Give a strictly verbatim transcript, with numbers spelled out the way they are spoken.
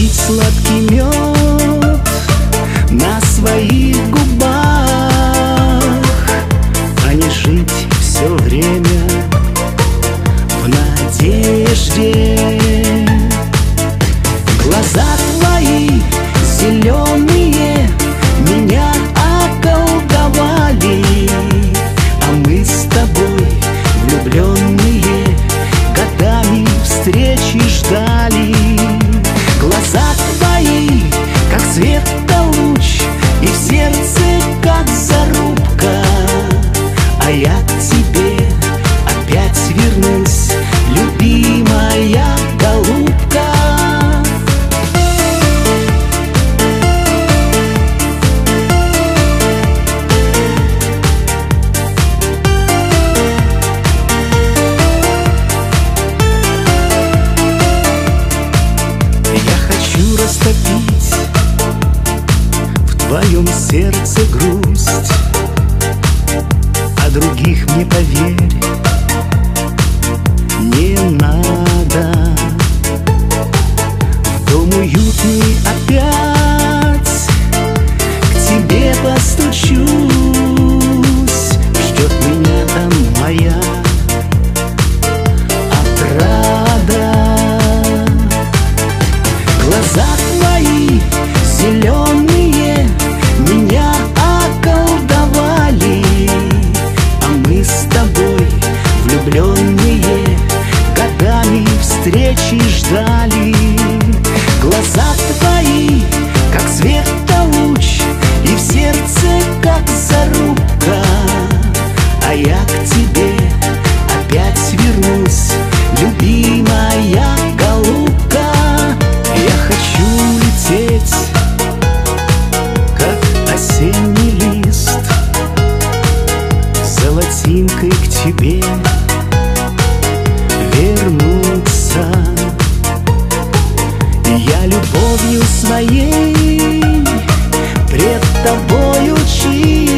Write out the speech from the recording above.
пить сладкий мед на своих губах, а не жить все время в надежде. Глаза твои зеленые меня околдовали, а мы с тобой влюбленные годами встречи ждали. Глаза твои, как светолуч, и в сердце, как зарубка, а я к тебе опять вернусь, любимая голубка. Растопить в твоем сердце грусть, а других мне, поверь, не надо. В дом уютный опять к тебе постучусь, ждет меня там моя отрада. Глаза твои зеленые меня околдовали, а мы с тобой влюбленные годами встречи ждали. Глаза твои, как светолуч, и в сердце, как зарубка, а я к тебе опять вернусь, любимая голубка. Я хочу лететь, как осенний лист, золотинкой к тебе вернуться. Я любовью своей пред тобою чист